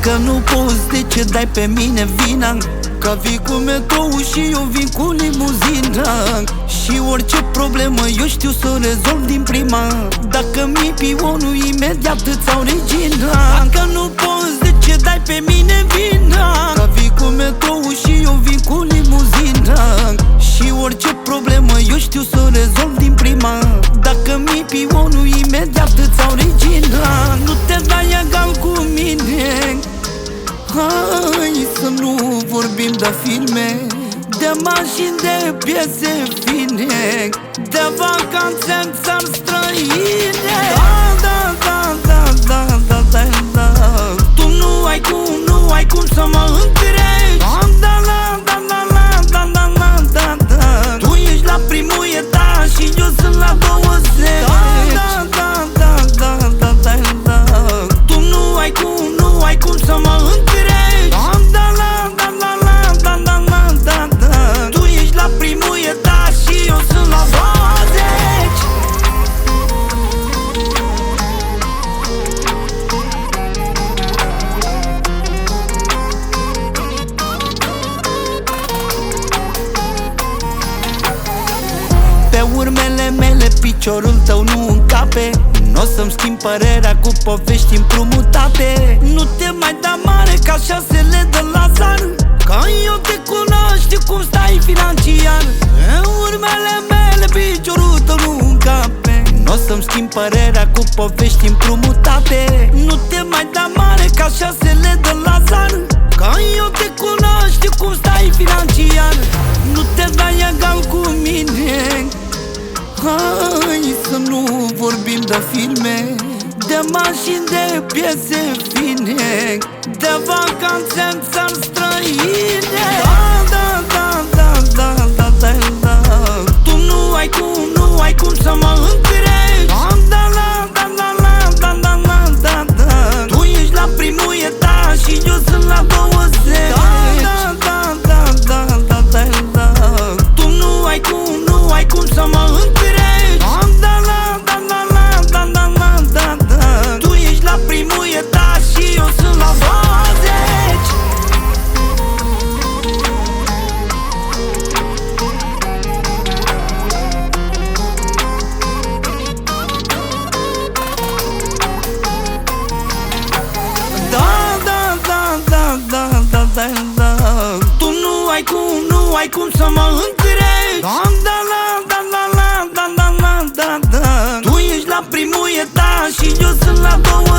Dacă nu poți, de ce dai pe mine vina? Că vii cu metrou și eu vin cu limuzina. Și orice problemă eu știu să o rezolv din prima. Dacă mi-i pionul, imediat îți au regina. Dacă nu poți, de ce dai pe mine vina? Că vii cu metrou și eu vin cu limuzina. Și orice problemă eu știu să o rezolv din prima. Dacă mi-i pionul, imediat îți au regina. Nu te dai egal cu mine. Hai să nu vorbim de filme, de mașini, de piese fine, de vacanțe în țări străine. Da, da, da, da, da, da, da, da. Tu nu ai cum să mă întrebi. Da, da, da, da, da, da, da, da, da. Tu ești la primul etaj și eu sunt la 20. Da, da, da, da, da, da, da, da. Tu nu ai cum să mă întrebi. Pe urmele mele piciorul tău nu încape. N-o să-mi schimb părerea cu povești împrumutate. Nu te mai da mare ca 6 de Lazar, că eu te cunosc, știu cum stai financiar. Pe urmele mele piciorul tău nu încape. N-o să-mi schimb părerea cu povești împrumutate. Nu te mai da mare ca 6 de Lazar, că eu te cunosc, știu cum stai financiar. Nu te dai egal cu mine. Hai să nu vorbim de filme, de mașini, de piese fine, de vacanțe în țări străine. Da, da, da, da, da, da, da, da. Tu nu ai cum să mă întrebi. Da, da, da, da, da, da, da, da, da. Tu ești la primul etaj și eu sunt la 20. Da, da, da, da, da, da, da, da. Tu nu ai cum să mă întrebi. Tu nu ai cum să mă întrebi. Da, da, da, da, da, da, da, da, da. Tu ești la primul etaj și eu sunt la 20.